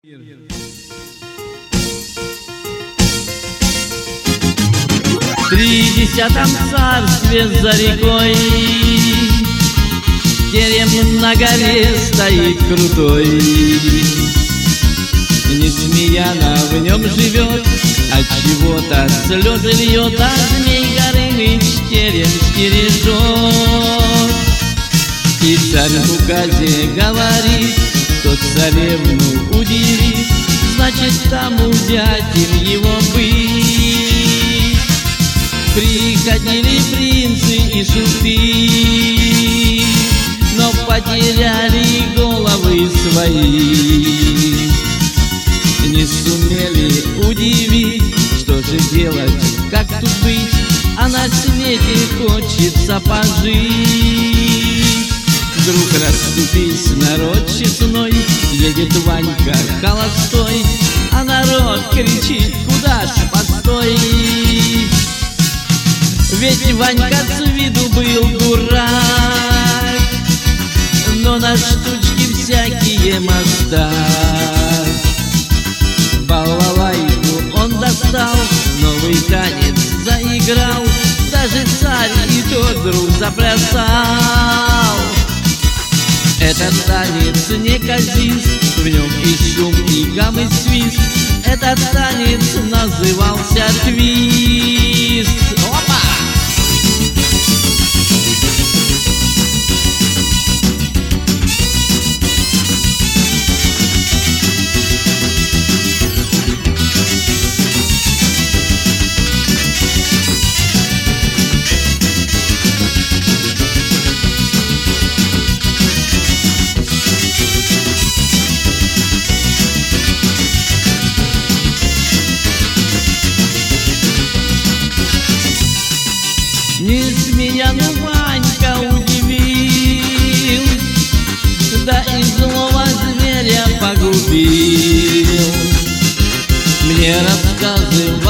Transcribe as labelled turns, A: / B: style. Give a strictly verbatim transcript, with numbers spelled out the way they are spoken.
A: В тридесятом царстве за рекой терем на горе стоит крутой. Несмеяна в нем живет, от чего-то слезы льет, а Змей Горыныч терем стережет. И царь в указе говорит: кто царевну удивит, значит тому дятел его быть. Приходили принцы и шуты, но потеряли головы свои. Не сумели удивить, что же делать, как тут быть, а на свете хочется пожить. Вдруг расступись народ честной, едет Ванька холостой, а народ кричит: куда ж постой? Ведь Ванька с виду был дурак, но на штучки всякие мастак. Балалайку он достал, новый танец заиграл, даже царь и тот вдруг заплясал. Этот танец неказист, в нем и шум, и гам, и свист. Этот танец назывался твист. Опа! Несмеяну Ванька удивил, да и злого зверя погубил. Мне рассказы